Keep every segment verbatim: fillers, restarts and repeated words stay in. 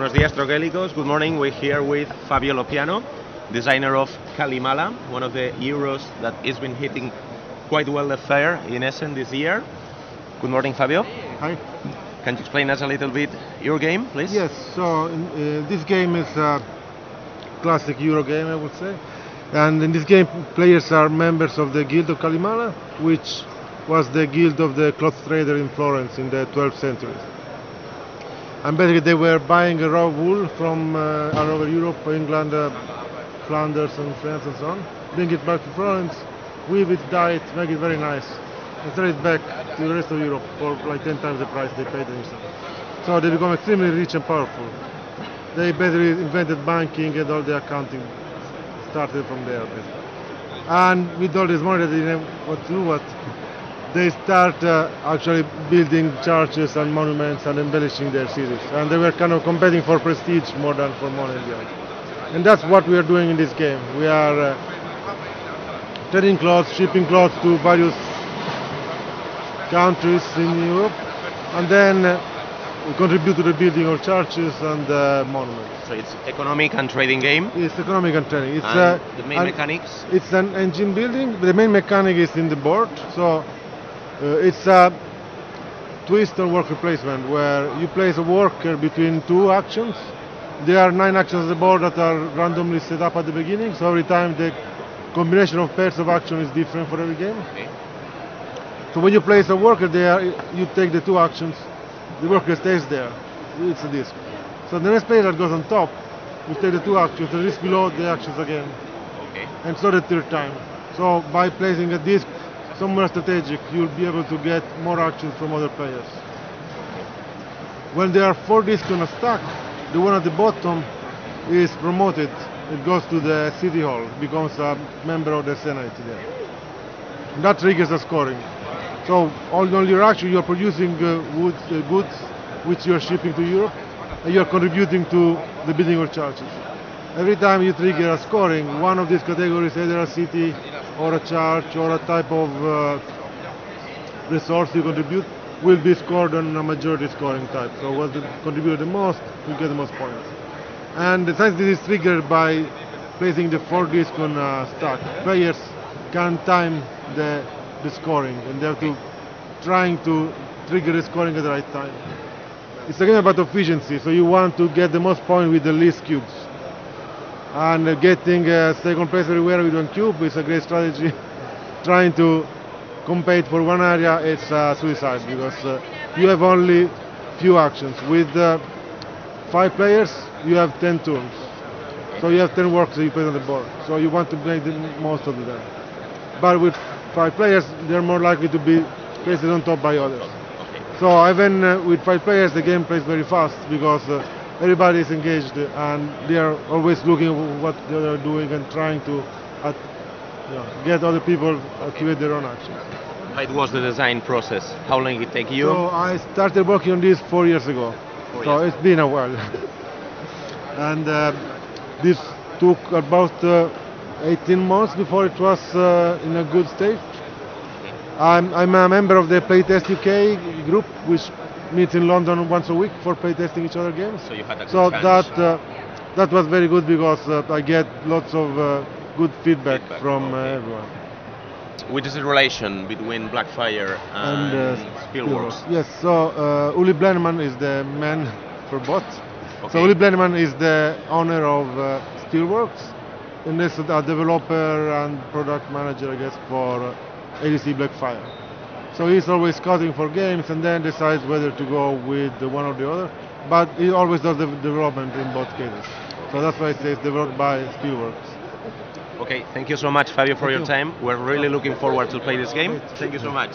Buenos días, Troquelicos. Good morning. We're here with Fabio Lopiano, designer of Kalimala, one of the Euros that has been hitting quite well the fair in Essen this year. Good morning, Fabio. Hi. Can you explain us a little bit your game, please? Yes, so uh, this game is a classic Euro game, I would say. And in this game, players are members of the Guild of Kalimala, which was the guild of the cloth trader in Florence in the twelfth century. And basically they were buying a raw wool from uh, all over Europe, England, uh, Flanders and France and so on, bring it back to Florence, weave it, dye it, make it very nice, and sell it back to the rest of Europe for like ten times the price they paid themselves. So they become extremely rich and powerful. They basically invented banking and all the accounting started from there. Basically. And with all this money that they didn't know what to do, what they start uh, actually building churches and monuments and embellishing their cities. And they were kind of competing for prestige more than for money in the end. And that's what we are doing in this game. We are uh, trading clothes, shipping clothes to various countries in Europe, and then uh, we contribute to the building of churches and uh, monuments. So it's economic and trading game. It's economic and trading. It's and uh, the main an, mechanics. It's an engine building. The main mechanic is in the board. So uh, it's a twist or worker placement where you place a worker between two actions. There are nine actions on the board that are randomly set up at the beginning. So every time the combination of pairs of action is different for every game. Okay. So when you place a worker there, you take the two actions. The worker stays there. It's a disc. So the next player that goes on top will take the two actions, the disc below the actions again. Okay. And so the third time. So by placing a disc somewhere strategic, you'll be able to get more actions from other players. When there are four discs on a stack, the one at the bottom is promoted. It goes to the city hall, becomes a member of the Senate there. And that triggers a scoring. So all on your action, you are producing uh, wood, uh, goods which you are shipping to Europe, and you are contributing to the building of churches. Every time you trigger a scoring, one of these categories, either a city or a church or a type of uh, resource you contribute, will be scored on a majority scoring type. So whoever contributed the most will get the most points. And since this is triggered by placing the four discs on a stack, players can time the, the scoring, and they have to trying to trigger the scoring at the right time. It's again about efficiency, so you want to get the most points with the least cubes. And uh, getting uh, second place everywhere with one cube is a great strategy. Trying to compete for one area, it's uh, suicide, because uh, you have only few actions. With uh, five players, you have ten turns. So you have ten workers that you put on the board. So you want to make the most of them. But with five players, they're more likely to be placed on top by others. So even uh, with five players, the game plays very fast because uh, everybody is engaged and they are always looking at what the other are doing and trying to uh, you know, get other people to activate their own actions. It was the design process. How long did it take you? So I started working on this four years ago. Four so years. It's been a while. And uh, this took about uh, eighteen months before it was uh, in a good state. I'm, I'm a member of the Playtest U K group, which meets in London once a week for playtesting each other games. So you had a good So chance. that uh, that was very good because uh, I get lots of uh, good feedback, Feedback, from uh, okay. everyone. Which is the relation between Blackfire and, uh, Spielworks? Yes, so uh, Uli Blenneman is the man for both. Okay. So Uli Blenneman is the owner of uh, Steelworks, and is a developer and product manager, I guess, for uh, A D C Blackfire. So he's always scouting for games and then decides whether to go with the one or the other, but he always does the development in both cases. So that's why it says developed by Steelworks. Okay, thank you so much, Fabio, for Thank your you. time. We're really looking forward to play this game. Thank you so much.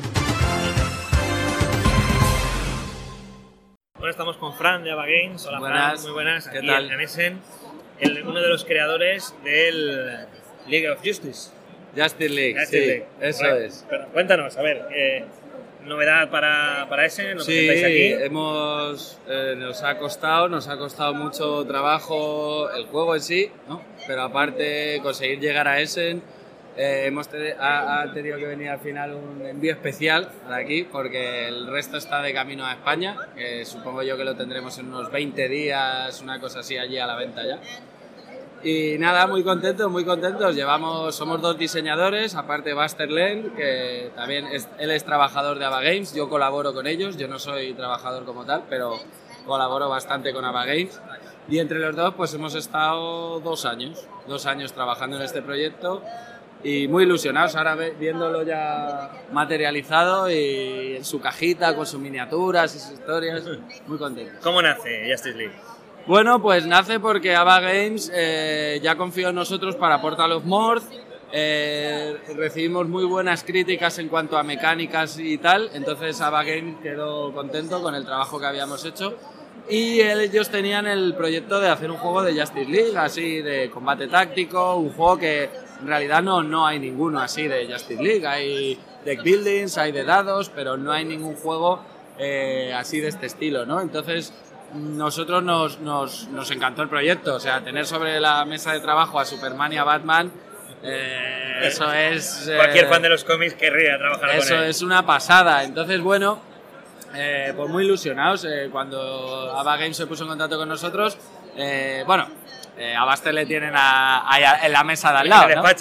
Ahora estamos con Fran de Ava Games. Hola, Buenas. Fran, muy buenas. ¿Qué Aquí tal? en Essen, el- uno de los creadores del League of Justice. Justice League, Justice sí, League. eso Bueno, es. pero cuéntanos, a ver, eh, novedad para, para Essen, lo Sí, presentáis aquí. hemos, eh, nos ha costado, nos ha costado mucho trabajo el juego en sí, ¿no? Pero aparte conseguir llegar a Essen Eh, hemos te ha, ha tenido que venir al final un envío especial para aquí porque el resto está de camino a España, que supongo yo que lo tendremos en unos veinte días, una cosa así allí a la venta ya. Y nada, muy contentos, muy contentos. Llevamos, somos dos diseñadores, aparte Buster Len, que también es, él es trabajador de Ava Games, yo colaboro con ellos, yo no soy trabajador como tal, pero colaboro bastante con Ava Games. Y entre los dos pues hemos estado dos años, dos años trabajando en este proyecto y muy ilusionados ahora viéndolo ya materializado y en su cajita con sus miniaturas y sus historias, muy contentos. ¿Cómo nace Justice League? Bueno, pues nace porque Ava Games eh, ya confió en nosotros para Portal of Morth, eh, recibimos muy buenas críticas en cuanto a mecánicas y tal, entonces Ava Games quedó contento con el trabajo que habíamos hecho y ellos tenían el proyecto de hacer un juego de Justice League, así de combate táctico, un juego que en realidad no, no hay ninguno así de Justice League, hay deck buildings, hay de dados, pero no hay ningún juego eh, así de este estilo, ¿no? Entonces nosotros nos, nos, nos encantó el proyecto, o sea, tener sobre la mesa de trabajo a Superman y a Batman, eh, eso es... Eh, Cualquier fan de los cómics querría trabajar con él. Eso es una pasada, entonces bueno, eh, pues muy ilusionados, eh, cuando Ava Games se puso en contacto con nosotros, eh, bueno, eh, a Buster le tienen a, a, en la mesa de al lado, ¿no?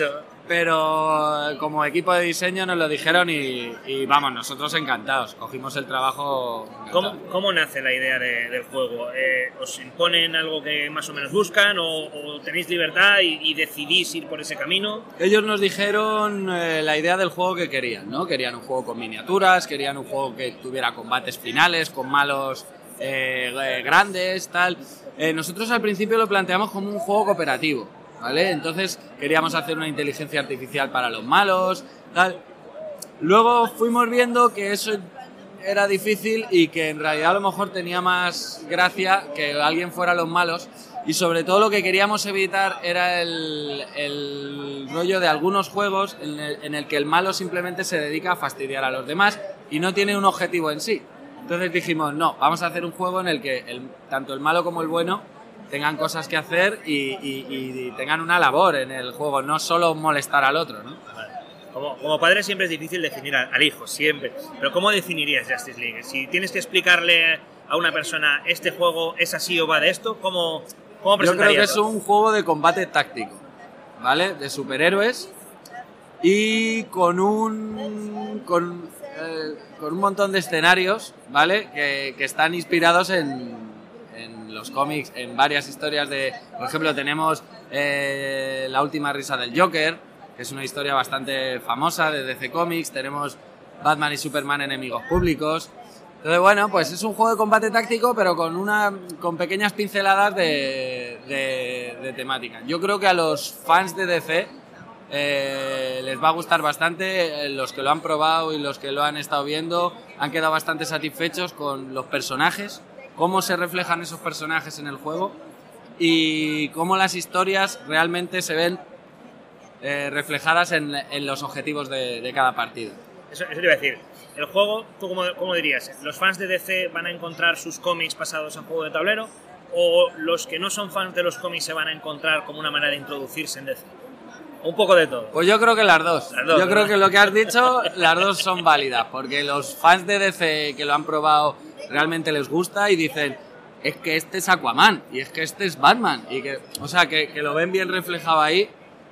Pero como equipo de diseño nos lo dijeron y, y vamos, nosotros encantados, cogimos el trabajo. ¿Cómo, ¿Cómo nace la idea de, del juego? Eh, ¿Os imponen algo que más o menos buscan o, o tenéis libertad y, y decidís ir por ese camino? Ellos nos dijeron eh, la idea del juego que querían, ¿no? Querían un juego con miniaturas, querían un juego que tuviera combates finales, con malos eh, grandes, tal. Eh, nosotros al principio lo planteamos como un juego cooperativo, ¿vale? Entonces queríamos hacer una inteligencia artificial para los malos, tal. Luego fuimos viendo que eso era difícil y que en realidad a lo mejor tenía más gracia que alguien fuera los malos y sobre todo lo que queríamos evitar era el, el rollo de algunos juegos en el, en el que el malo simplemente se dedica a fastidiar a los demás y no tiene un objetivo en sí. Entonces dijimos, no, vamos a hacer un juego en el que el, tanto el malo como el bueno tengan cosas que hacer y, y, y tengan una labor en el juego, no solo molestar al otro, ¿no? Como, como padre siempre es difícil definir al, al hijo, siempre. Pero ¿cómo definirías Justice League? Si tienes que explicarle a una persona este juego es así o va de esto, ¿cómo, cómo presentarías? Yo creo que es un juego de combate táctico, ¿vale? De superhéroes y con un con, eh, con un montón de escenarios, ¿vale? Que, que están inspirados en los cómics, en varias historias de... Por ejemplo, tenemos eh, La última risa del Joker, que es una historia bastante famosa de D C Comics. Tenemos Batman y Superman enemigos públicos. Entonces, bueno, pues es un juego de combate táctico, pero con, una, con pequeñas pinceladas de, de, de temática. Yo creo que a los fans de D C eh, les va a gustar bastante. Los que lo han probado y los que lo han estado viendo han quedado bastante satisfechos con los personajes, cómo se reflejan esos personajes en el juego y cómo las historias realmente se ven eh, reflejadas en, en los objetivos de, de cada partido. Eso, eso te iba a decir. El juego, ¿tú cómo, cómo dirías? ¿Los fans de D C van a encontrar sus cómics pasados a juego de tablero? ¿O los que no son fans de los cómics se van a encontrar como una manera de introducirse en D C? Un poco de todo. Pues yo creo que las dos. Las dos yo ¿no? creo que lo que has dicho, las dos son válidas, porque los fans de D C que lo han probado realmente les gusta y dicen, es que este es Aquaman y es que este es Batman, y que, o sea, que, que lo ven bien reflejado ahí.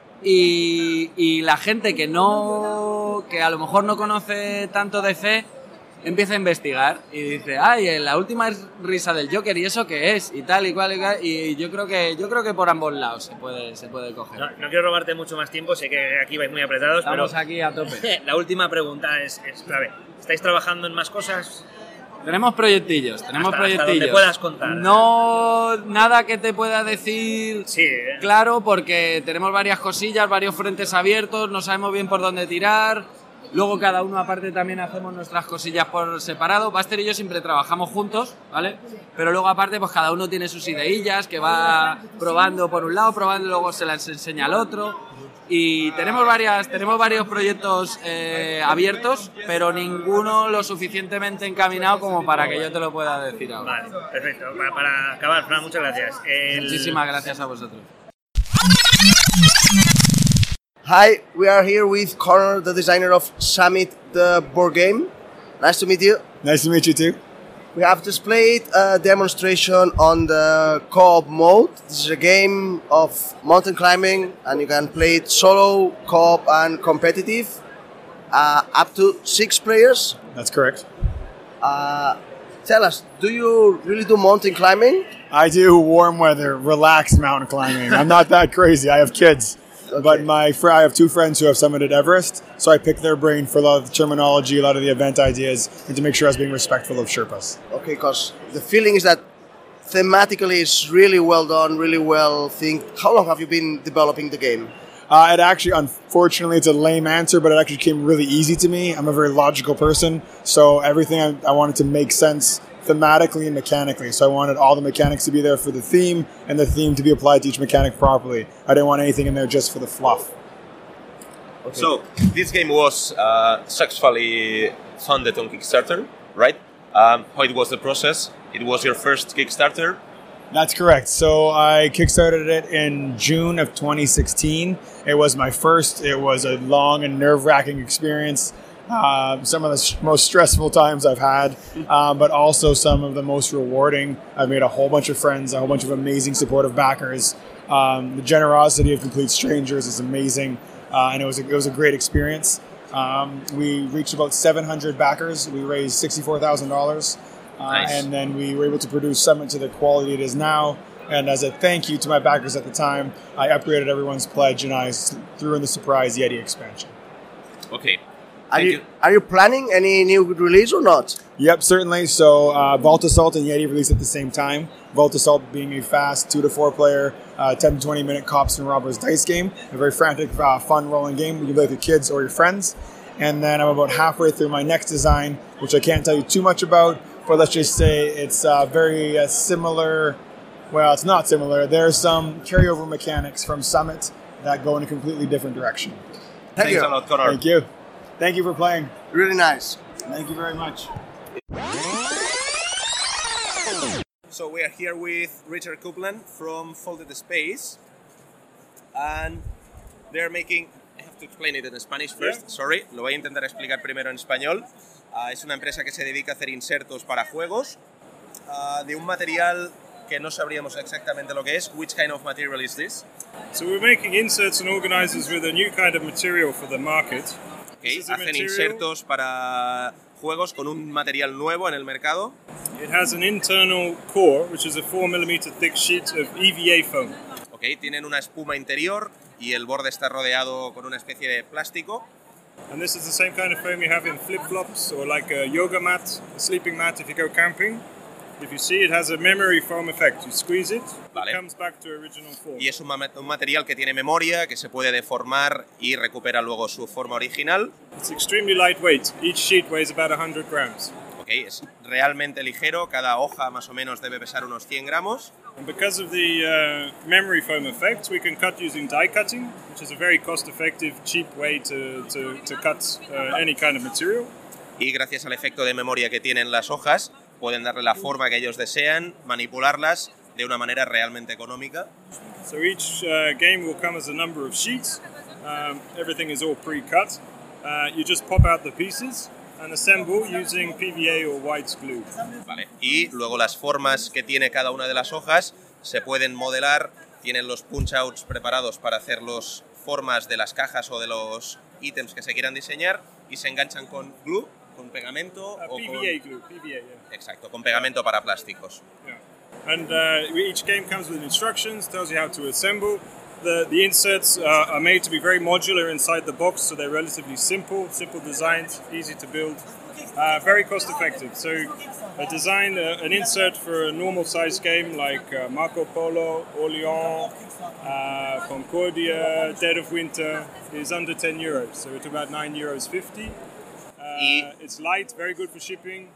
Y, y la gente que no, que a lo mejor no conoce tanto D C, empieza a investigar y dice, ay, la última risa del Joker, ¿y eso qué es? Y tal y cual y cual, y yo creo que yo creo que por ambos lados se puede, se puede coger. No, no quiero robarte mucho más tiempo, sé que aquí vais muy apretados. Estamos pero aquí a tope. La última pregunta es, es clave. ¿Estáis trabajando en más cosas? Tenemos proyectillos, tenemos hasta, proyectillos. Hasta donde puedas contar. No, nada que te pueda decir sí, ¿eh? Claro, porque tenemos varias cosillas, varios frentes abiertos, no sabemos bien por dónde tirar. Luego cada uno aparte también hacemos nuestras cosillas por separado. Buster y yo siempre trabajamos juntos, ¿vale? Pero luego aparte pues cada uno tiene sus ideillas que va probando por un lado, probando y luego se las enseña al otro. Y tenemos varias, tenemos varios proyectos eh, abiertos, pero ninguno lo suficientemente encaminado como para que yo te lo pueda decir ahora. Vale, perfecto. Para, para acabar, Fran, muchas gracias. El... Muchísimas gracias a vosotros. Hi, we are here with Connor, the designer of Summit, the board game. Nice to meet you. Nice to meet you too. We have displayed a demonstration on the co-op mode. This is a game of mountain climbing, and you can play it solo, co-op, and competitive. Uh, up to six players. That's correct. Uh, tell us, do you really do mountain climbing? I do warm weather, relaxed mountain climbing. I'm not that crazy. I have kids. Okay. But my fr- I have two friends who have summited Everest, so I picked their brain for a lot of the terminology, a lot of the event ideas, and to make sure I was being respectful of Sherpas. Okay, because the feeling is that thematically it's really well done, really well think. How long have you been developing the game? Uh, it actually, unfortunately, it's a lame answer, but it actually came really easy to me. I'm a very logical person, so everything I, I wanted to make sense thematically and mechanically. So I wanted all the mechanics to be there for the theme, and the theme to be applied to each mechanic properly. I didn't want anything in there just for the fluff. Okay. So this game was uh, successfully funded on Kickstarter, right? Um, how it was the process? It was your first Kickstarter? That's correct. So I kickstarted it in June of twenty sixteen. It was my first. It was a long and nerve-wracking experience. Uh, some of the most stressful times I've had, um, but also some of the most rewarding. I've made a whole bunch of friends, a whole bunch of amazing supportive backers. Um, the generosity of complete strangers is amazing, uh, and it was a, it was a great experience. Um, we reached about seven hundred backers. We raised sixty-four thousand dollars. Uh, nice. And then we were able to produce Summit to the quality it is now. And as a thank you to my backers at the time, I upgraded everyone's pledge and I threw in the surprise Yeti expansion. Okay. Are you, you. are you planning any new release or not? Yep, certainly. So uh, Vault Assault and Yeti released at the same time. Vault Assault being a fast two to four player, uh, ten to twenty minute cops and robbers dice game. A very frantic, uh, fun rolling game. You can play with your kids or your friends. And then I'm about halfway through my next design, which I can't tell you too much about. But let's just say it's uh, very uh, similar. Well, it's not similar. There's some carryover mechanics from Summit that go in a completely different direction. Thank Thanks you. a lot, Connor. Thank you. Thank you for playing. Really nice. Thank you very much. So we are here with Richard Copeland from Folded Space, and they're making. I have to explain it in Spanish first. Yeah. Sorry, lo voy a intentar explicar primero en español. Uh, es una empresa que se dedica a hacer insertos para juegos uh, de un material que no sabríamos exactamente lo que es. Which kind of material is this? So we're making inserts and organizers with a new kind of material for the market. Okay, hacen material, insertos para juegos con un material nuevo en el mercado. It has an internal core, which is a four millimeter thick sheet of E V A foam. Okay, tienen una espuma interior y el borde está rodeado con una especie de plástico. And this is the same kind of foam you have in flip-flops or like a yoga mat, a sleeping mat if you go camping. If you see, it has a memory foam effect. You squeeze it, vale. It comes back to original form. Y es un, ma- un material que tiene memoria, que se puede deformar y recupera luego su forma original. It's extremely lightweight. Each sheet weighs about one hundred grams. Okay, es realmente ligero. Cada hoja más o menos debe pesar unos cien gramos. And because of the uh, memory foam effect, we can cut using die cutting, which is a very cost-effective, cheap way to, to, to cut uh, any kind of material. Y gracias al efecto de memoria que tienen las hojas, pueden darle la forma que ellos desean, manipularlas de una manera realmente económica. So each uh, game will come as a number of sheets. Um, everything is all pre-cut. Uh, you just pop out the pieces and assemble using P V A or white glue. Vale. Y luego las formas que tiene cada una de las hojas se pueden modelar, tienen los punch-outs preparados para hacer las formas de las cajas o de los ítems que se quieran diseñar y se enganchan con glue, con pegamento uh, o P V A con... glue, P V A, yeah. Exacto, con pegamento para plásticos. Yeah. And uh, each game comes with instructions, tells you how to assemble. The, the inserts uh, are made to be very modular inside the box, so they're relatively simple, simple designs, easy to build, uh, very cost effective. So I designed uh, an insert for a normal size game like uh, Marco Polo, Orléans, uh, Concordia, Dead of Winter is under ten euros, so it's about nine euros fifty. Uh, it's light, very good for shipping.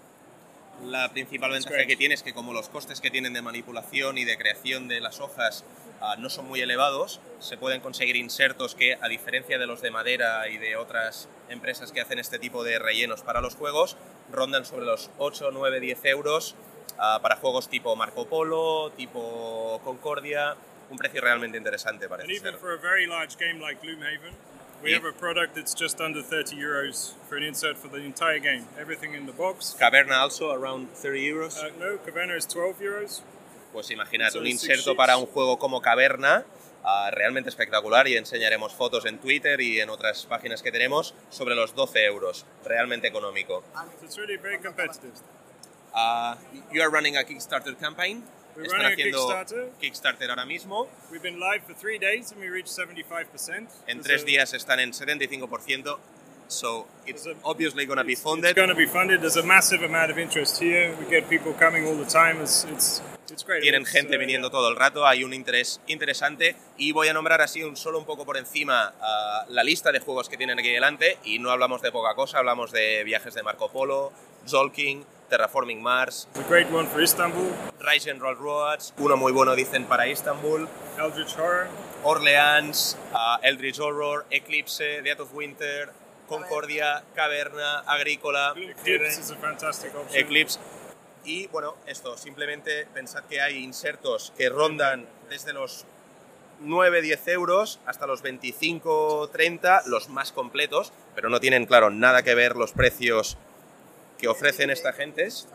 La principal ventaja que tiene es que como los costes que tienen de manipulación y de creación de las hojas uh, no son muy elevados, se pueden conseguir insertos que, a diferencia de los de madera y de otras empresas que hacen este tipo de rellenos para los juegos, rondan sobre los ocho, nueve, diez euros uh, para juegos tipo Marco Polo, tipo Concordia, un precio realmente interesante parece ser. And even for a very large game like Gloomhaven, We have a product that's just under thirty euros for an insert for the entire game. Everything in the box. Caverna also around thirty euros. Uh, no, Caverna is twelve euros. Pues imagínate, So un six inserto sheets. para un juego como Caverna, uh, realmente espectacular, y enseñaremos fotos en Twitter y en otras páginas que tenemos sobre los doce euros, realmente económico. So it's really very competitive. Uh, you are running a Kickstarter campaign. We're Están running a haciendo Kickstarter. Kickstarter ahora mismo. We've been live for three days and we reached seventy-five percent. En There's tres a- días están en setenta y cinco por ciento. So it's There's a- obviously going to be It's funded. going to be funded. There's a massive amount of interest here. We get people coming all the time. It's it's it's great. Tienen It's, gente uh, viniendo todo el rato, hay un interés interesante, y voy a nombrar así un solo un poco por encima uh, la lista de juegos que tienen aquí delante, y no hablamos de poca cosa, hablamos de viajes de Marco Polo, Zolkin, Terraforming Mars, It's a great one for Istanbul. Rise and Roll Roads, uno muy bueno dicen para Istanbul, Eldritch Horror. Orleans, uh, Eldritch Horror, Eclipse, Death of Winter, Concordia, Caverna, Agrícola, Eclipse is a fantastic option. Eclipse. Y bueno, esto, simplemente pensad que hay insertos que rondan desde los nueve a diez euros hasta los veinticinco a treinta, los más completos, pero no tienen, claro, nada que ver los precios que ofrecen esta gentes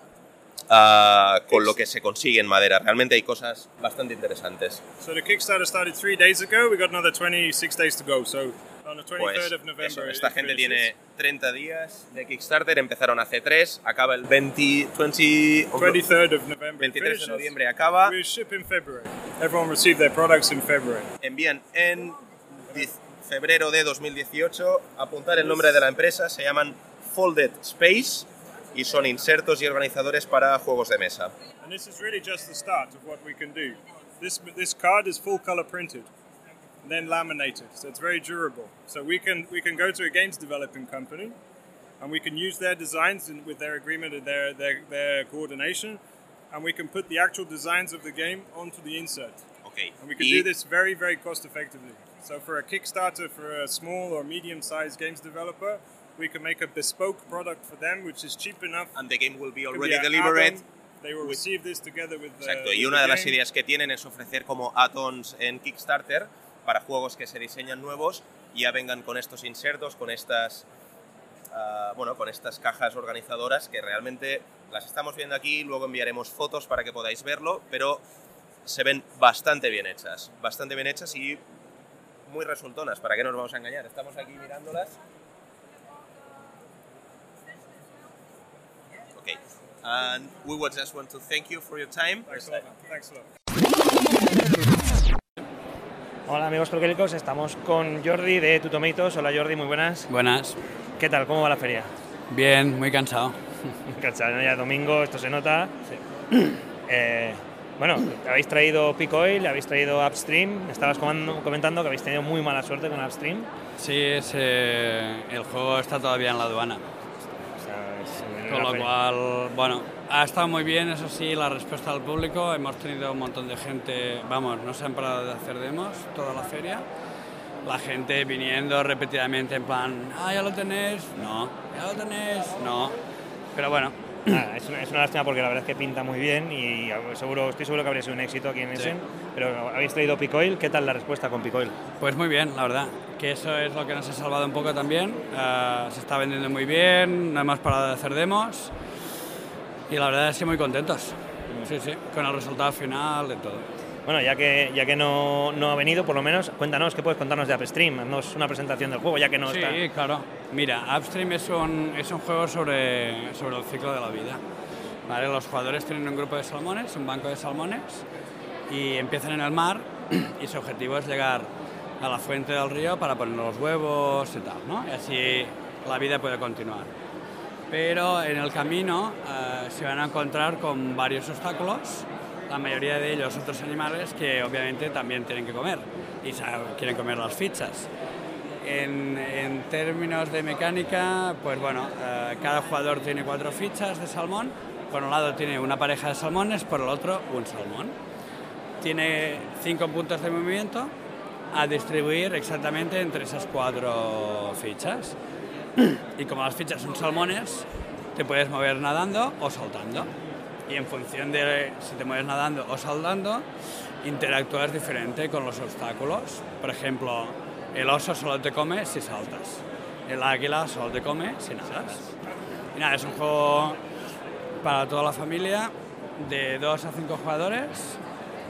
uh, con lo que se consigue en madera. Realmente hay cosas bastante interesantes. So the Kickstarter started three days ago. We got another twenty-six days to go. So on the Pues twenty-third of November, eso, it esta gente finishes. tiene treinta días de Kickstarter, empezaron hace tres, acaba el veinte, veinte, twenty-third of November. it veintitrés de finishes. noviembre acaba. We ship in February. Everyone received their products in February. Envían en diez febrero de dos mil dieciocho, apuntar el nombre de la empresa, se llaman Folded Space y son insertos y organizadores para juegos de mesa. And this is really just the start of what we can do. This this card is full color printed, and then laminated, so it's very durable. So we can we can go to a games developing company, and we can use their designs in, with their agreement and their, their their coordination, and we can put the actual designs of the game onto the insert. Okay. And we can Y, do this very very cost effectively. So for a Kickstarter for a small or medium sized games developer, we can make a bespoke product for them, which is cheap enough. and the game will be Can already be an delivered. add-on. They will with- receive this together with the, Exacto, y with una the de las game. ideas que tienen es ofrecer como add-ons en Kickstarter para juegos que se diseñan nuevos y ya vengan con estos insertos, con estas, ah, bueno, con estas cajas organizadoras que realmente las estamos viendo aquí, luego enviaremos fotos para que podáis verlo, pero se ven bastante bien hechas, bastante bien hechas y muy resultonas, ¿para qué nos vamos a engañar? Estamos aquí mirándolas. Okay. And we would just want to thank you for your time. Thanks a lot. Thanks a lot. Hola amigos proquélicos, estamos con Jordi de Two Tomatoes. Hola Jordi, muy buenas. Buenas. ¿Qué tal? ¿Cómo va la feria? Bien, muy cansado. Cansado, ¿no? Ya es domingo, esto se nota. Eh, bueno, habéis traído Peak Oil, habéis traído Upstream. Estabas comando- comentando que habéis tenido muy mala suerte con Upstream. Sí, es, eh, el juego está todavía en la aduana. O sea, es Con una lo feria. cual, bueno, ha estado muy bien, eso sí, la respuesta del público. Hemos tenido un montón de gente, vamos, no se han parado de hacer demos toda la feria. La gente viniendo repetidamente en plan, ah, ya lo tenéis, no, ya lo tenéis, no. Pero bueno, Nada, es, una, es una lástima porque la verdad es que pinta muy bien y seguro, estoy seguro que habría sido un éxito aquí en Sí. Essen. Pero habéis traído Peak Oil, ¿qué tal la respuesta con Peak Oil? pues muy bien, la verdad. Que eso es lo que nos ha salvado un poco también. Eh, se está vendiendo muy bien, no hemos parado de hacer demos. Y la verdad es que muy contentos. Sí, sí, con el resultado final de todo. Bueno, ya que, ya que no, no ha venido, por lo menos, cuéntanos, ¿qué puedes contarnos de Upstream? Haznos una presentación del juego, ya que no Sí, está... claro. Mira, Upstream es un, es un juego sobre, sobre el ciclo de la vida. ¿Vale? Los jugadores tienen un grupo de salmones, un banco de salmones, y empiezan en el mar y su objetivo es llegar a la fuente del río para poner los huevos y tal, ¿no? Y así la vida puede continuar. Pero en el camino eh, se van a encontrar con varios obstáculos, la mayoría de ellos otros animales que obviamente también tienen que comer y saben- quieren comer las fichas. En, en términos de mecánica, pues bueno, eh, cada jugador tiene cuatro fichas de salmón. Por un lado tiene una pareja de salmones, por el otro un salmón. Tiene cinco puntos de movimiento a distribuir exactamente entre esas cuatro fichas. Y como las fichas son salmones, te puedes mover nadando o saltando. Y en función de si te mueves nadando o saltando, interactúas diferente con los obstáculos. Por ejemplo, El oso solo te come si saltas. El águila solo te come si nadas. Y nada, es un juego para toda la familia, de dos a cinco jugadores,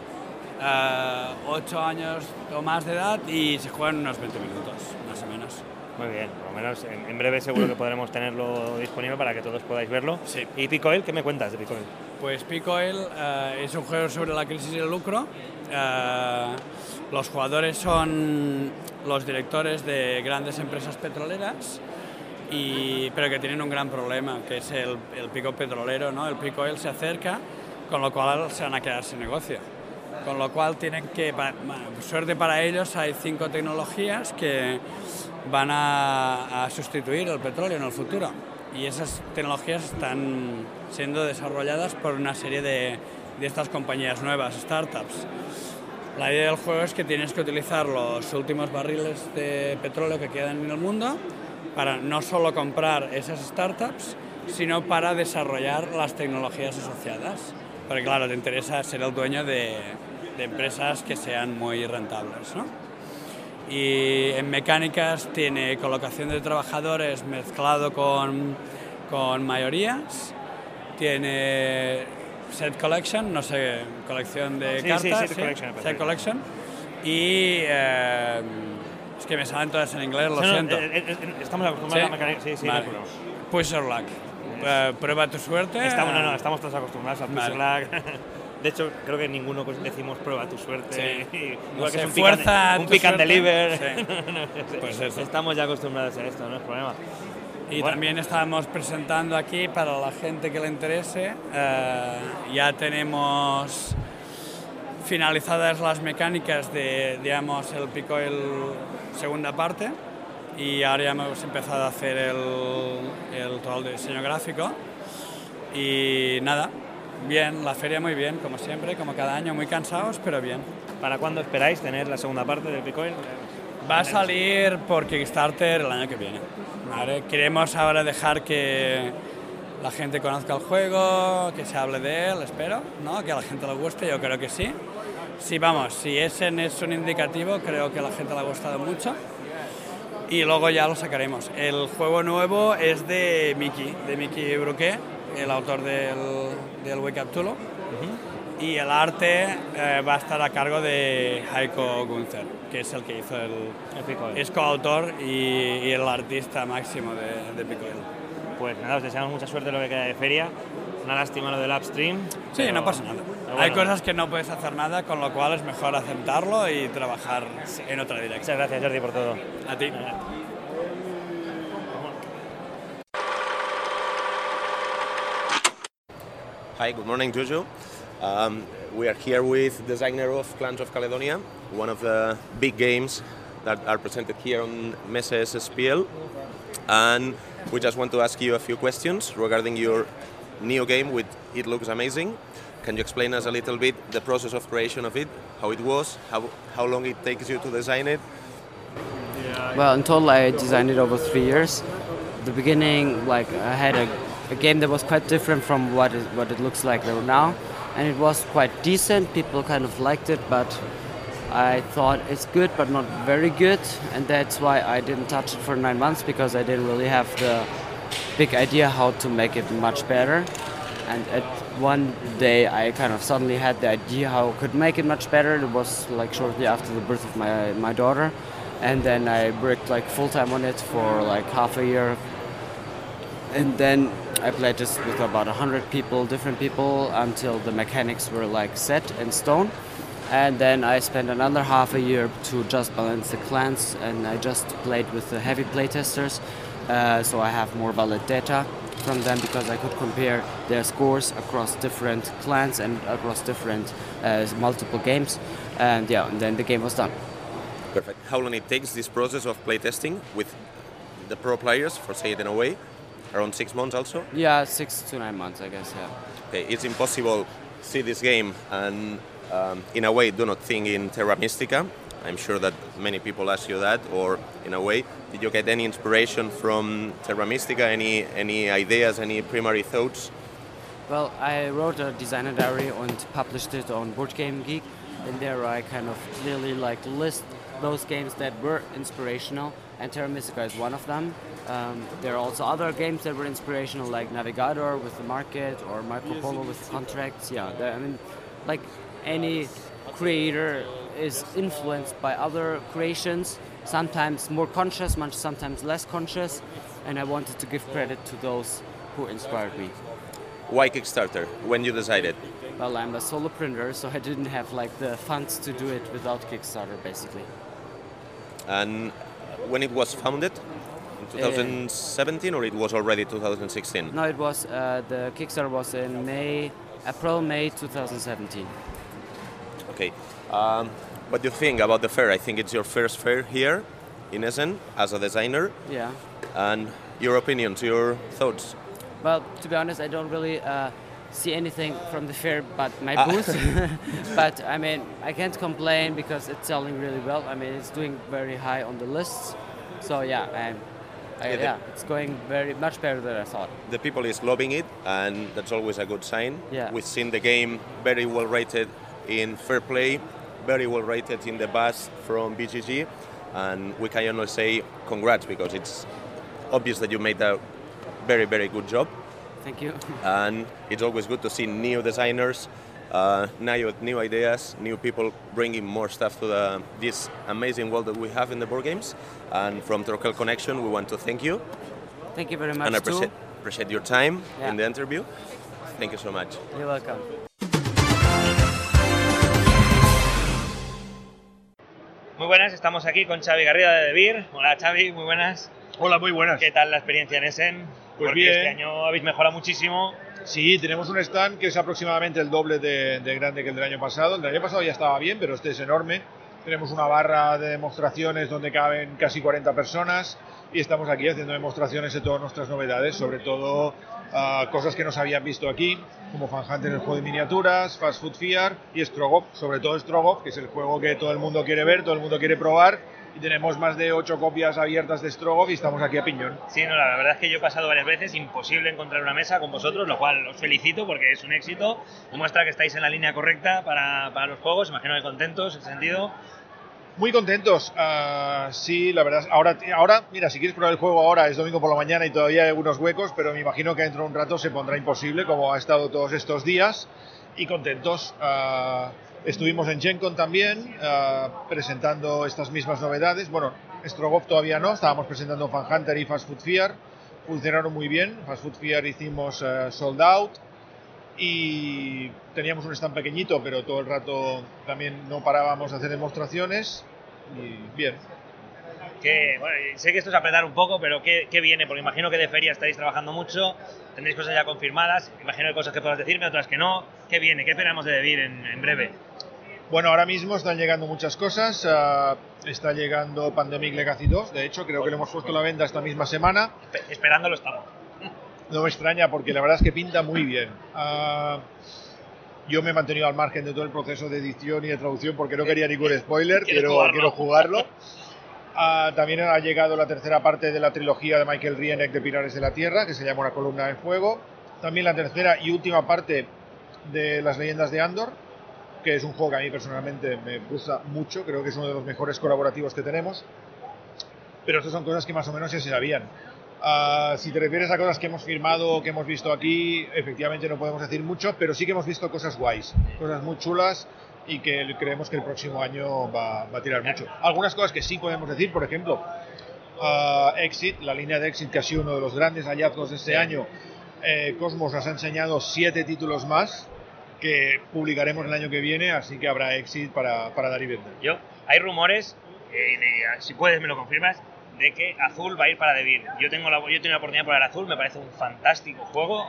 ocho años o más de edad, y se juega en unos veinte minutos, más o menos. Muy bien, por lo menos en, en breve seguro que podremos tenerlo disponible para que todos podáis verlo. Sí. ¿Y Picoil? ¿Qué me cuentas de Picoil? Pues Picoil uh, es un juego sobre la crisis y el lucro. Uh, los jugadores son los directores de grandes empresas petroleras, y, pero que tienen un gran problema, que es el, el pico petrolero, ¿no? El Picoil se acerca, con lo cual se van a quedar sin negocio. Con lo cual tienen que, para, suerte para ellos, hay cinco tecnologías que van a, a sustituir el petróleo en el futuro, y esas tecnologías están siendo desarrolladas por una serie de, de estas compañías nuevas, startups. La idea del juego es que tienes que utilizar los últimos barriles de petróleo que quedan en el mundo para no solo comprar esas startups, sino para desarrollar las tecnologías asociadas. Porque claro, te interesa ser el dueño de, de empresas que sean muy rentables, ¿no? Y en mecánicas tiene colocación de trabajadores mezclado con, con mayorías, tiene set collection, no sé, colección de sí, cartas, sí, set ¿sí? collection, set collection, y eh, es que me salen todas en inglés, lo no, no, siento. eh, eh, estamos acostumbrados ¿Sí? a mecánica, sí, sí, Vale. no, Push your luck, uh, prueba tu suerte. Estamos, no, no, estamos todos acostumbrados a push Vale. your luck. De hecho, creo que ninguno decimos prueba tu suerte. Sí. Igual No que sé, es un fuerza pick and, un tu pick and suerte. deliver. Sí. No, no, Pues eso. Estamos ya acostumbrados a esto, no es problema. Y Bueno. también estamos presentando aquí, para la gente que le interese, eh, ya tenemos finalizadas las mecánicas de, digamos, el Picoil segunda parte, y ahora ya hemos empezado a hacer el, el, todo el diseño gráfico. Y nada, bien, la feria muy bien, como siempre, como cada año, muy cansados, pero bien. ¿Para cuándo esperáis tener la segunda parte del Picoil? Va a salir por Kickstarter el año que viene. ¿Vale? Queremos ahora dejar que la gente conozca el juego, que se hable de él, espero, ¿no? Que a la gente le guste, yo creo que sí. Sí, vamos, si ese es un indicativo, creo que a la gente le ha gustado mucho. Y luego ya lo sacaremos. El juego nuevo es de Mickey, de Mickey Bruquet, el autor del, del Wake Up Tulu. Uh-huh. Y el arte eh, va a estar a cargo de Heiko Günther, que es el que hizo el... el Picoil. Es coautor y, y el artista máximo de, de Picoil. Pues nada, os deseamos mucha suerte en lo que queda de feria. Una lástima lo del upstream. Sí, pero, no pasa nada. Bueno. Hay cosas que no puedes hacer nada, con lo cual es mejor aceptarlo y trabajar sí. en otra dirección. Muchas gracias, Jordi, por todo. A ti. Hi, good morning, Jojo. Um, we are here with designer of Clans of Caledonia, one of the big games that are presented here on Messe S S P L. And we just want to ask you a few questions regarding your new game, which it looks amazing. Can you explain us a little bit the process of creation of it, how it was, how, how long it takes you to design it? Well, in total I designed it over three years. At the beginning, like I had a, a game that was quite different from what it, what it looks like now, and it was quite decent. People kind of liked it, but I thought it's good but not very good, and that's why I didn't touch it for nine months, because I didn't really have the big idea how to make it much better. And at one day I kind of suddenly had the idea how I could make it much better. It was like shortly after the birth of my my daughter, and then I worked like full time on it for like half a year. And then I played this with about a hundred people, different people, until the mechanics were like set in stone. And then I spent another half a year to just balance the clans, and I just played with the heavy playtesters, uh, so I have more valid data from them, because I could compare their scores across different clans and across different uh, multiple games. And yeah, and then the game was done. Perfect. How long it takes this process of playtesting with the pro players, for say it in a way? Around six months also? Yeah, six to nine months, I guess, yeah. Okay, it's impossible to see this game and um, in a way do not think in Terra Mystica. I'm sure that many people ask you that, or in a way, did you get any inspiration from Terra Mystica, any, any ideas, any primary thoughts? Well, I wrote a designer diary and published it on Board Game Geek, and there I kind of clearly like list those games that were inspirational, and Terra Mystica is one of them. Um, there are also other games that were inspirational, like Navigator with the market, or Marco Polo with contracts. Yeah, there- I mean, like any creator is influenced by other creations, sometimes more conscious, much sometimes less conscious, and I wanted to give credit to those who inspired me. Why Kickstarter? When you decided? Well, I'm a solo printer, so I didn't have like the funds to do it without Kickstarter, basically. And when it was founded? In twenty seventeen or it was already two thousand sixteen? No, it was, uh, the Kickstarter was in May, April, May twenty seventeen. Okay. Um, what do you think about the fair? I think it's your first fair here in Essen as a designer. Yeah. And your opinions, your thoughts? Well, to be honest, I don't really uh, see anything from the fair but my Ah. booth. But I mean, I can't complain because it's selling really well. I mean, it's doing very high on the lists. So yeah, I'm, I, Yeah, the- yeah, it's going very much better than I thought. The people is loving it, and that's always a good sign. Yeah. We've seen the game very well rated in Fair Play, very well rated in the bus from B G G, and we can only say congrats, because it's obvious that you made a very, very good job. Thank you. And it's always good to see new designers, uh, new, new ideas, new people bringing more stuff to the, this amazing world that we have in the board games. And from Troquel Connection, we want to thank you. Thank you very much And I appreciate, too. appreciate your time Yeah. in the interview. Thank you so much. You're welcome. Muy buenas, estamos aquí con Xavi Garriga de Devir. Hola Xavi, muy buenas. Hola, muy buenas. ¿Qué tal la experiencia en Essen? Pues Porque bien. este año habéis mejorado muchísimo. Sí, tenemos un stand que es aproximadamente el doble de, de grande que el del año pasado. El del año pasado ya estaba bien, pero este es enorme. Tenemos una barra de demostraciones donde caben casi cuarenta personas y estamos aquí haciendo demostraciones de todas nuestras novedades, sobre todo ah, cosas que no se habían visto aquí, como Fan Hunter, el juego de miniaturas, Fast Food Fear y Strogoff, sobre todo Strogoff, que es el juego que todo el mundo quiere ver, todo el mundo quiere probar. Y tenemos más de ocho copias abiertas de Strogoff y estamos aquí a piñón. Sí, no, la verdad es que yo he pasado varias veces, imposible encontrar una mesa con vosotros, lo cual os felicito porque es un éxito. Demuestra que estáis en la línea correcta para, para los juegos, imagino que contentos en ese sentido. Muy contentos, ah, sí, la verdad. Ahora, ahora, mira, si quieres probar el juego ahora, es domingo por la mañana y todavía hay algunos huecos, pero me imagino que dentro de un rato se pondrá imposible, como ha estado todos estos días. Y contentos. ah, estuvimos en Gen Con también, ah, presentando estas mismas novedades. Bueno, Strogoff todavía no, estábamos presentando Fan Hunter y Fast Food Fear. Funcionaron muy bien. Fast Food Fear hicimos ah, sold out. Y teníamos un stand pequeñito, pero todo el rato también no parábamos de hacer demostraciones y bien. Que, bueno, sé que esto es apretar un poco, pero ¿qué, qué viene? Porque imagino que de feria estáis trabajando mucho, tendréis cosas ya confirmadas, imagino que hay cosas que puedas decirme, otras que no. ¿Qué viene? ¿Qué esperamos de Devir en, en breve? Bueno, ahora mismo están llegando muchas cosas, uh, está llegando Pandemic Legacy dos, de hecho creo que lo hemos puesto a la venta esta misma semana. Esperándolo estamos. No me extraña porque la verdad es que pinta muy bien. Uh, yo me he mantenido al margen de todo el proceso de edición y de traducción porque no quería ningún spoiler, quiero jugarlo. Quiero jugarlo. Uh, también ha llegado la tercera parte de la trilogía de Michael Rieneck de Pilares de la Tierra, que se llama Una columna de fuego. También la tercera y última parte de Las leyendas de Andor, que es un juego que a mí personalmente me gusta mucho, creo que es uno de los mejores colaborativos que tenemos. Pero estas son cosas que más o menos ya se sabían. Uh, si te refieres a cosas que hemos firmado, que hemos visto aquí, efectivamente no podemos decir mucho, pero sí que hemos visto cosas guays, cosas muy chulas y que creemos que el próximo año va, va a tirar mucho. Algunas cosas que sí podemos decir, por ejemplo, uh, Exit, la línea de Exit que ha sido uno de los grandes hallazgos de este año. eh, Cosmos nos ha enseñado siete títulos más que publicaremos el año que viene, así que habrá Exit para, para dar y vender. Yo, hay rumores, eh, de- si puedes me lo confirmas, de que Azul va a ir para Devir. Yo tengo la, yo he tenido la oportunidad de probar Azul, me parece un fantástico juego.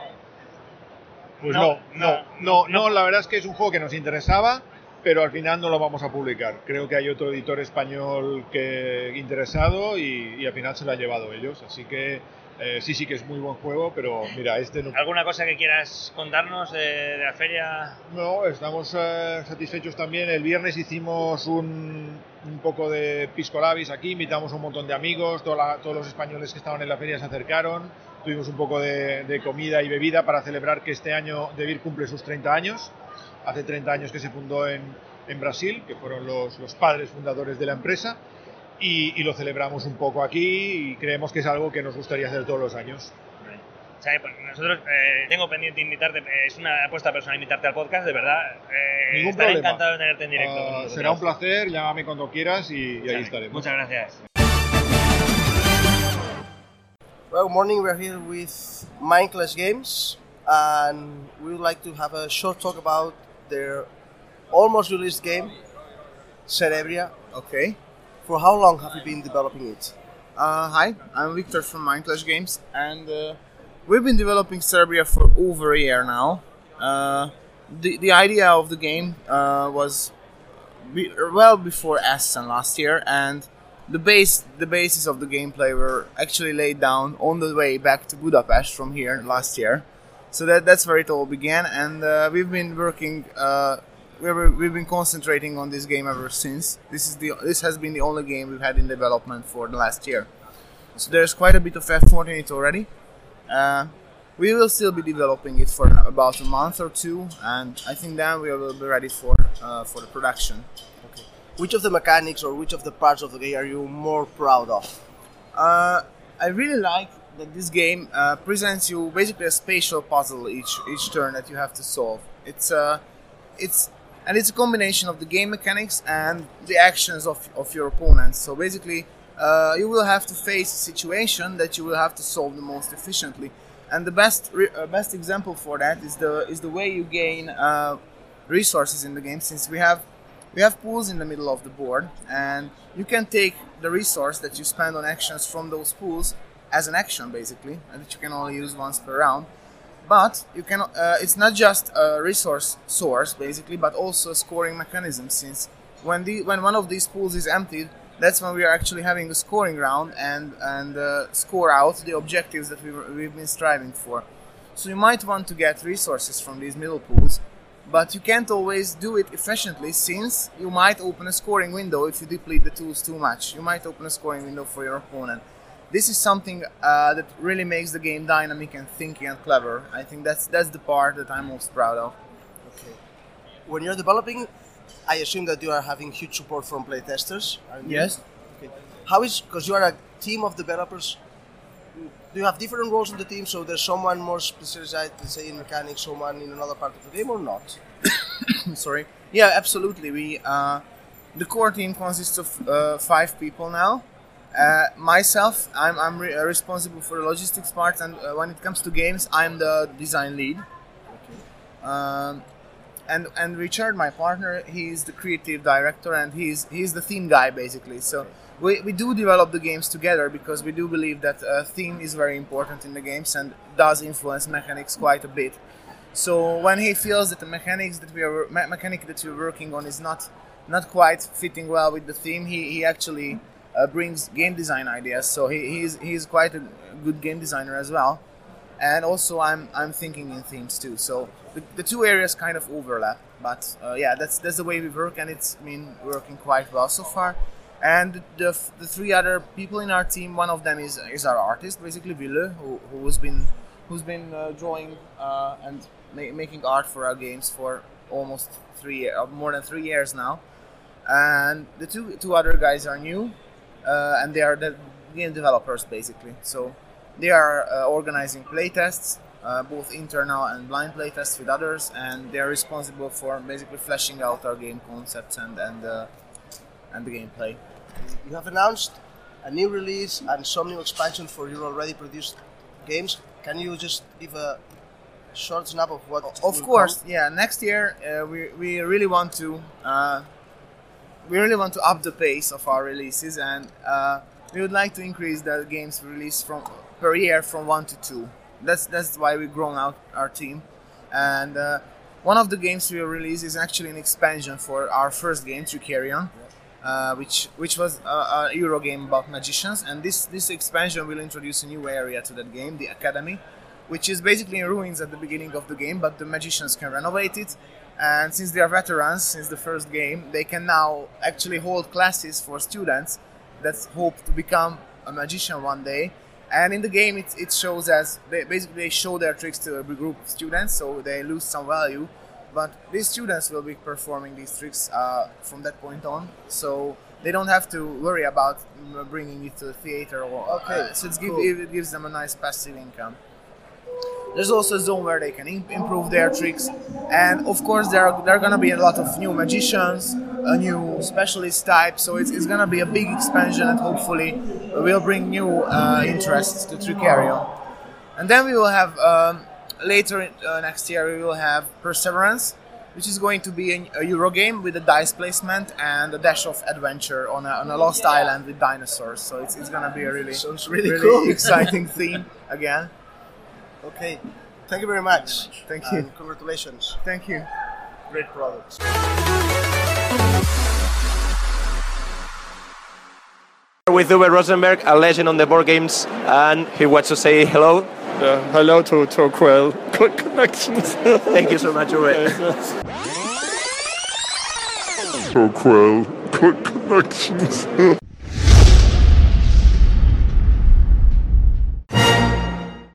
Pues No, no, no, no, no, la verdad es que es un juego que nos interesaba, pero al final no lo vamos a publicar. Creo que hay otro editor español que interesado y, y al final se lo han llevado ellos, así que eh, sí, sí que es muy buen juego, pero mira, este no. ¿Alguna cosa que quieras contarnos de, de la feria? No, estamos eh, satisfechos también. El viernes hicimos un, un poco de pisco labis aquí, invitamos a un montón de amigos, toda la- todos los españoles que estaban en la feria se acercaron, tuvimos un poco de, de comida y bebida para celebrar que este año Devir cumple sus treinta años. Hace treinta años que se fundó en, en Brasil, que fueron los, los padres fundadores de la empresa, y, y lo celebramos un poco aquí y creemos que es algo que nos gustaría hacer todos los años. O sea, pues nosotros eh, tengo pendiente invitarte, eh, es una apuesta personal invitarte al podcast, de verdad. Eh, Ningún estaré problema. encantado de tenerte en directo. Uh, será un placer, llámame cuando quieras y, y ahí estaremos. Muchas gracias. Well, good morning. We're here with Mindclash Games, and we would like to have a short talk about their almost released game, Cerebria. Okay. For how long have you been developing it? Uh, hi, I'm Victor from Mindclash Games, and uh, we've been developing Cerebria for over a year now. Uh, the the idea of the game uh, was be, well before Essen last year, and the base the basis of the gameplay were actually laid down on the way back to Budapest from here last year. So that that's where it all began, and uh, we've been working. Uh, We've, we've been concentrating on this game ever since. This is the this has been the only game we've had in development for the last year. So there's quite a bit of effort in it already. Uh, we will still be developing it for about a month or two, and I think then we will be ready for uh, for the production. Okay. Which of the mechanics or which of the parts of the game are you more proud of? Uh, I really like that this game uh, presents you basically a spatial puzzle each each turn that you have to solve. It's uh, it's And it's a combination of the game mechanics and the actions of, of your opponents. So basically, uh, you will have to face a situation that you will have to solve the most efficiently. And the best re- uh, best example for that is the is the way you gain uh, resources in the game. Since we have we have pools in the middle of the board, and you can take the resource that you spend on actions from those pools as an action, basically, and that you can only use once per round. But you can. Uh, it's not just a resource source, basically, but also a scoring mechanism. Since when the when one of these pools is emptied, that's when we are actually having a scoring round and and uh, score out the objectives that we were, we've been striving for. So you might want to get resources from these middle pools, but you can't always do it efficiently, since you might open a scoring window if you deplete the tools too much. You might open a scoring window for your opponent. This is something uh, that really makes the game dynamic and thinky and clever. I think that's that's the part that I'm most proud of. Okay. When you're developing, I assume that you are having huge support from playtesters. Yes. Okay. How is, because you are a team of developers, do you have different roles in the team? So there's someone more specialized, let's say in mechanics, someone in another part of the game, or not? Sorry. Yeah, absolutely. We uh, the core team consists of uh, five people now. Uh, myself, I'm, I'm re- responsible for the logistics part, and uh, when it comes to games, I'm the design lead. Okay. Um, and and Richard, my partner, he's the creative director, and he's he's the theme guy, basically. So we, we do develop the games together because we do believe that uh, theme is very important in the games and does influence mechanics quite a bit. So when he feels that the mechanics that we are me- mechanic that we're working on is not not quite fitting well with the theme, he he actually Uh, brings game design ideas, so he, he's he's quite a good game designer as well, and also I'm I'm thinking in themes too. So the, the two areas kind of overlap, but uh, yeah, that's that's the way we work, and it's been working quite well so far. And the the three other people in our team, one of them is is our artist, basically Ville, who who's been who's been uh, drawing uh, and ma- making art for our games for almost three uh, more than three years now. And the two two other guys are new. Uh, and they are the game developers, basically. So they are uh, organizing playtests, uh, both internal and blind playtests with others, and they are responsible for basically fleshing out our game concepts and and uh, and the gameplay. You have announced a new release and some new expansion for your already produced games. Can you just give a short snap of what? Of course, come? Yeah. Next year, uh, we we really want to. Uh, We really want to up the pace of our releases, and uh, we would like to increase the games we release from per year from one to two. That's that's why we've grown out our team. And uh, one of the games we will release is actually an expansion for our first game, Tricarion, uh, which which was a, a Euro game about magicians. And this this expansion will introduce a new area to that game, the Academy, which is basically in ruins at the beginning of the game, but the magicians can renovate it. And since they are veterans, since the first game, they can now actually hold classes for students that hope to become a magician one day. And in the game, it, it shows as, they, basically they show their tricks to a group of students, so they lose some value. but these students will be performing these tricks uh, from that point on, so they don't have to worry about bringing it to the theater. Or, Okay, uh, so it's cool. give, it gives them a nice passive income. There's also a zone where they can im- improve their tricks, and of course there are there are gonna be a lot of new magicians, a new specialist type. So it's, it's gonna be a big expansion, and hopefully will bring new uh, interests to Trickerion. And then we will have um, later in, uh, next year we will have Perseverance, which is going to be a, a Euro game with a dice placement and a dash of adventure on a, on a lost island with dinosaurs. So it's, it's gonna be a really Sounds really really cool. exciting theme again. Okay, thank you very much. Thank you. And congratulations. Thank you. Great products. With Uwe Rosenberg, a legend on the board games, and he wants to say hello. Uh, hello to Torquil Connections. Thank you so much, Uwe. Torquil Connections.